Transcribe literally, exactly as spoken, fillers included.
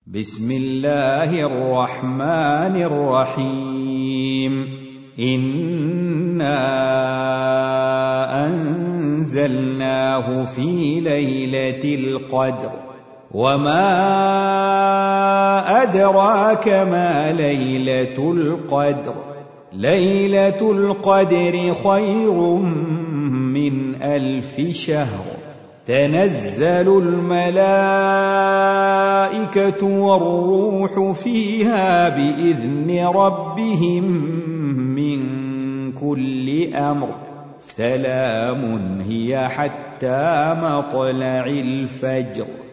بسم الله الرحمن الرحيم إنا أنزلناه في ليلة القدر وما أدراك ما ليلة القدر ليلة القدر خير من ألف شهر تنزل الملائكة والروح فيها بإذن ربهم من كل أمر سلام هي حتى مطلع الفجر.